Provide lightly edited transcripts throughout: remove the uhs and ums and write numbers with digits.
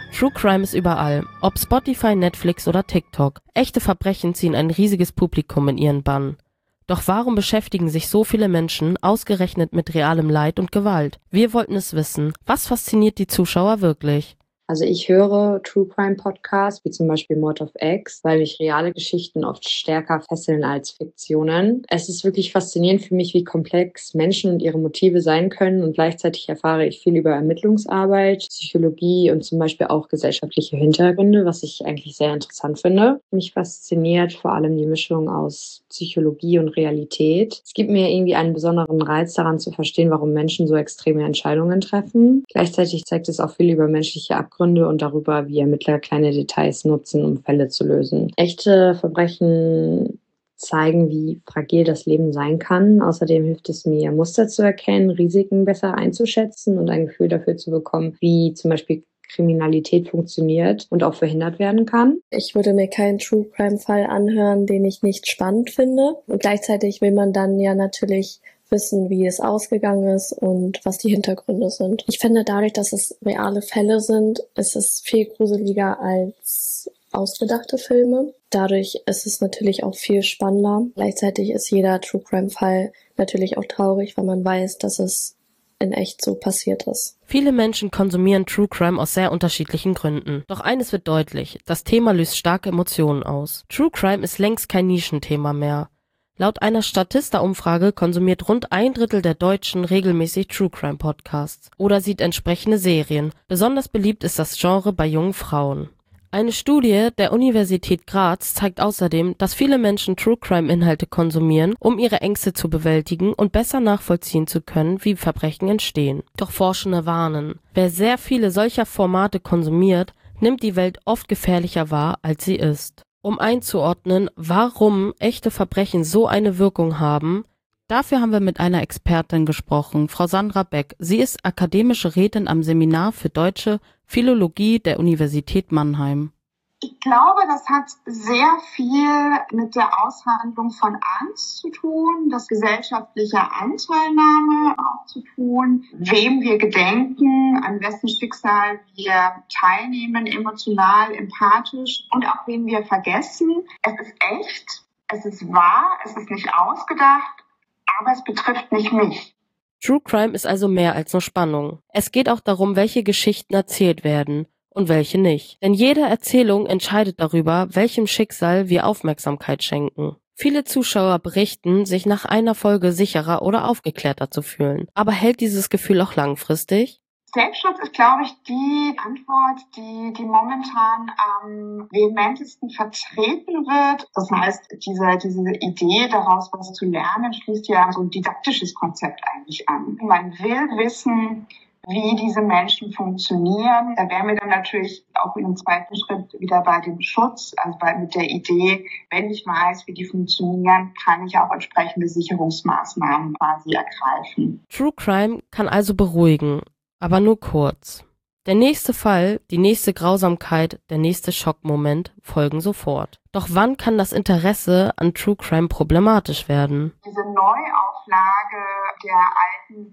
True Crime ist überall, ob Spotify, Netflix oder TikTok. Echte Verbrechen ziehen ein riesiges Publikum in ihren Bann. Doch warum beschäftigen sich so viele Menschen ausgerechnet mit realem Leid und Gewalt? Wir wollten es wissen. Was fasziniert die Zuschauer wirklich? Also ich höre True Crime Podcasts, wie zum Beispiel Mord of X, weil mich reale Geschichten oft stärker fesseln als Fiktionen. Es ist wirklich faszinierend für mich, wie komplex Menschen und ihre Motive sein können, und gleichzeitig erfahre ich viel über Ermittlungsarbeit, Psychologie und zum Beispiel auch gesellschaftliche Hintergründe, was ich eigentlich sehr interessant finde. Mich fasziniert vor allem die Mischung aus Psychologie und Realität. Es gibt mir irgendwie einen besonderen Reiz daran zu verstehen, warum Menschen so extreme Entscheidungen treffen. Gleichzeitig zeigt es auch viel über menschliche Abgründe und darüber, wie Ermittler kleine Details nutzen, um Fälle zu lösen. Echte Verbrechen zeigen, wie fragil das Leben sein kann. Außerdem hilft es mir, Muster zu erkennen, Risiken besser einzuschätzen und ein Gefühl dafür zu bekommen, wie zum Beispiel Kriminalität funktioniert und auch verhindert werden kann. Ich würde mir keinen True-Crime-Fall anhören, den ich nicht spannend finde. Und gleichzeitig will man dann ja natürlich wissen, wie es ausgegangen ist und was die Hintergründe sind. Ich finde, dadurch, dass es reale Fälle sind, ist es viel gruseliger als ausgedachte Filme. Dadurch ist es natürlich auch viel spannender. Gleichzeitig ist jeder True-Crime-Fall natürlich auch traurig, weil man weiß, dass es in echt so passiert ist. Viele Menschen konsumieren True Crime aus sehr unterschiedlichen Gründen. Doch eines wird deutlich, das Thema löst starke Emotionen aus. True Crime ist längst kein Nischenthema mehr. Laut einer Statista-Umfrage konsumiert rund 1/3 der Deutschen regelmäßig True Crime Podcasts oder sieht entsprechende Serien. Besonders beliebt ist das Genre bei jungen Frauen. Eine Studie der Universität Graz zeigt außerdem, dass viele Menschen True Crime Inhalte konsumieren, um ihre Ängste zu bewältigen und besser nachvollziehen zu können, wie Verbrechen entstehen. Doch Forschende warnen: Wer sehr viele solcher Formate konsumiert, nimmt die Welt oft gefährlicher wahr, als sie ist. Um einzuordnen, warum echte Verbrechen so eine Wirkung haben, dafür haben wir mit einer Expertin gesprochen, Frau Sandra Beck. Sie ist akademische Rätin am Seminar für Deutsche Philologie der Universität Mannheim. Ich glaube, das hat sehr viel mit der Aushandlung von Angst zu tun, das gesellschaftliche Anteilnahme auch zu tun, wem wir gedenken, an wessen Schicksal wir teilnehmen, emotional, empathisch, und auch wen wir vergessen. Es ist echt, es ist wahr, es ist nicht ausgedacht, aber es betrifft nicht mich. True Crime ist also mehr als nur Spannung. Es geht auch darum, welche Geschichten erzählt werden und welche nicht. Denn jede Erzählung entscheidet darüber, welchem Schicksal wir Aufmerksamkeit schenken. Viele Zuschauer berichten, sich nach einer Folge sicherer oder aufgeklärter zu fühlen. Aber hält dieses Gefühl auch langfristig? Selbstschutz ist, glaube ich, die Antwort, die momentan am vehementesten vertreten wird. Das heißt, diese Idee, daraus was zu lernen, schließt ja so ein didaktisches Konzept eigentlich an. Man will wissen, wie diese Menschen funktionieren. Da wären wir dann natürlich auch in einem zweiten Schritt wieder bei dem Schutz, also mit der Idee, wenn ich weiß, wie die funktionieren, kann ich auch entsprechende Sicherungsmaßnahmen quasi ergreifen. True Crime kann also beruhigen, aber nur kurz. Der nächste Fall, die nächste Grausamkeit, der nächste Schockmoment folgen sofort. Doch wann kann das Interesse an True Crime problematisch werden? Diese Neuauflage der alten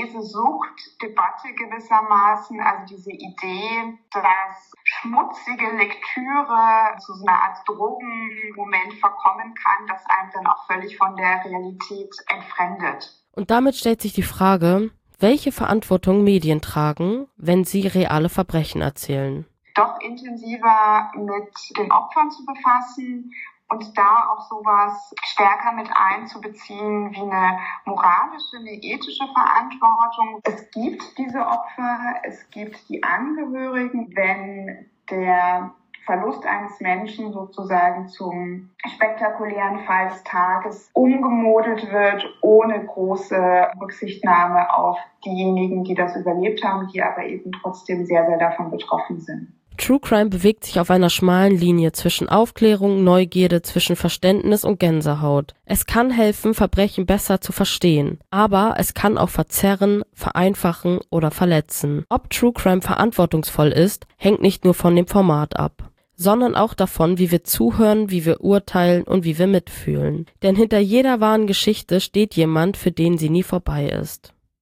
Lesesucht-Debatte gewissermaßen, also diese Idee, dass schmutzige Lektüre zu so einer Art Drogenmoment verkommen kann, das einem dann auch völlig von der Realität entfremdet. Und damit stellt sich die Frage, welche Verantwortung Medien tragen, wenn sie reale Verbrechen erzählen. Doch intensiver mit den Opfern zu befassen und da auch sowas stärker mit einzubeziehen wie eine moralische, eine ethische Verantwortung. Es gibt diese Opfer, es gibt die Angehörigen. Wenn der Verlust eines Menschen sozusagen zum spektakulären Fall des Tages umgemodelt wird, ohne große Rücksichtnahme auf diejenigen, die das überlebt haben, die aber eben trotzdem sehr, sehr davon betroffen sind. True Crime bewegt sich auf einer schmalen Linie zwischen Aufklärung, Neugierde, zwischen Verständnis und Gänsehaut. Es kann helfen, Verbrechen besser zu verstehen, aber es kann auch verzerren, vereinfachen oder verletzen. Ob True Crime verantwortungsvoll ist, hängt nicht nur von dem Format ab, sondern auch davon, wie wir zuhören, wie wir urteilen und wie wir mitfühlen. Denn hinter jeder wahren Geschichte steht jemand, für den sie nie vorbei ist.